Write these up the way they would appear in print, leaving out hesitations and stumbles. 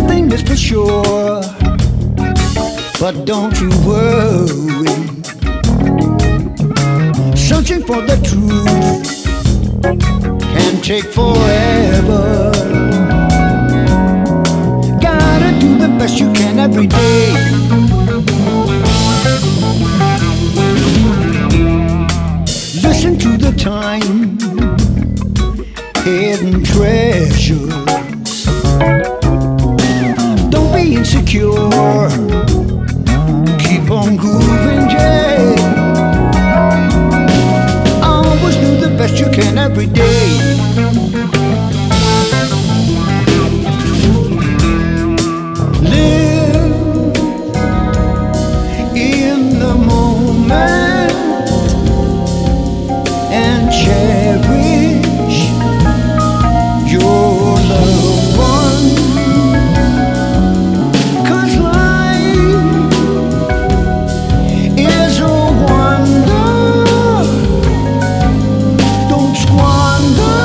thing is for sure, but don't you worry. Searching for the truth can take forever. Gotta do the best you can every day. Listen to the time, hidden treasures. Don't be insecure, keep on grooving, yeah. Always do the best you can every day. Live in the moment and cherish your loved one. 'Cause life is a wonder. Don't squander.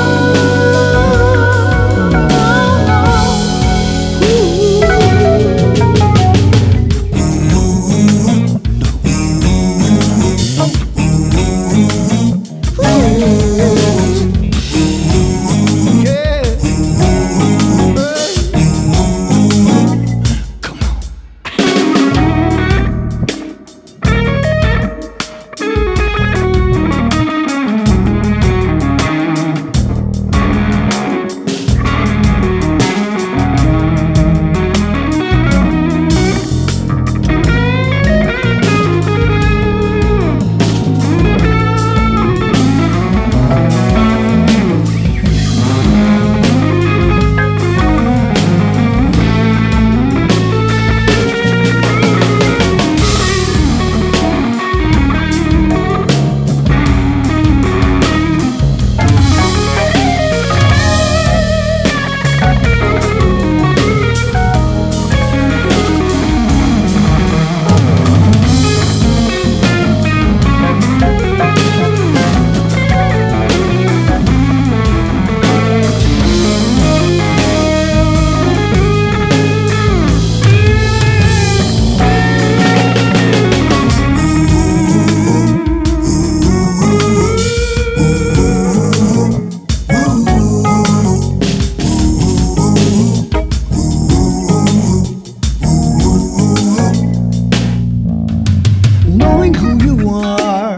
Knowing who you are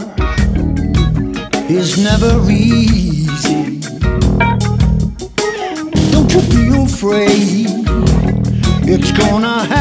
is never easy. Don't you be afraid, it's gonna happen.